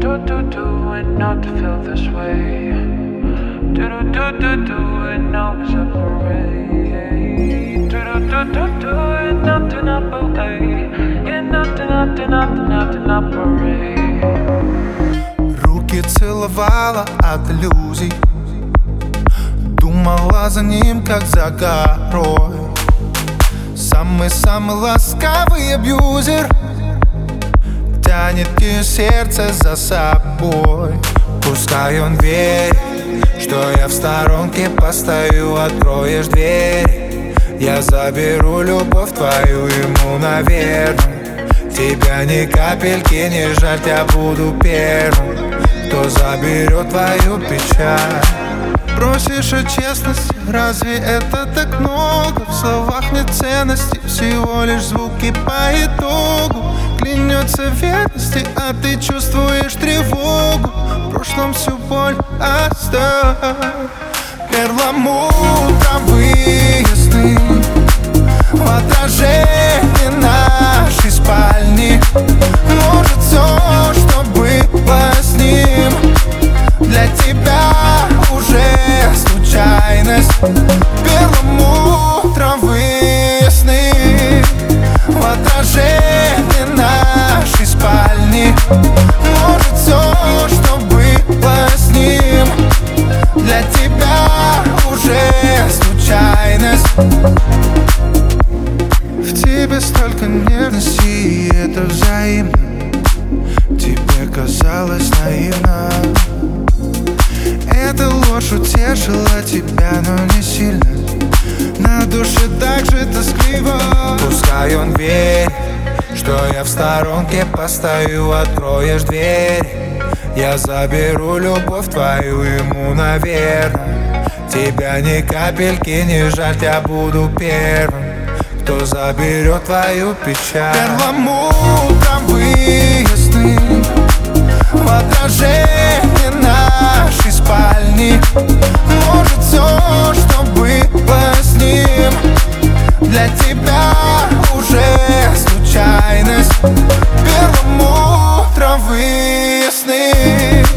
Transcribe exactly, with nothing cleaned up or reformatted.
do and not to feel this way. Do do do do do and now we separate. Do do do do do and nothing up away. Yeah, nothing, nothing, nothing, nothing up away. Руки целовала от иллюзий, думала за ним, как за горой. Самый-самый ласковый абьюзер тянет ее сердце за собой. Пускай он верит, что я в сторонке постою. Откроешь дверь, я заберу любовь твою ему, наверное. Тебя ни капельки не жаль, я буду первым, кто заберет твою печаль. Просишь о честности, разве это так много? В словах нет ценности, всего лишь звуки по итогу. Клянется в верности, а ты чувствуешь тревогу. В прошлом всю боль оставь. Перламутровые сны в отражении нашей спальни. Может, все, что было с ним, для тебя уже случайность. Перламутровые сны в отражении нашей спальни. Может, все, что было с ним, для тебя уже случайность. В тебе столько нежности, и это взаимно. Тебе казалось наивно. Эта ложь утешила тебя, но не сильно. На душе так же тоскливо. Пускай он верит, что я в сторонке постою. Откроешь дверь, я заберу любовь твою ему, наверное. Тебя ни капельки не жаль, я буду первым, кто заберет твою печаль. Перламутровые сны в отражении нашей спальни. Может, все, что было с ним, для тебя уже случайность. Перламутровые сны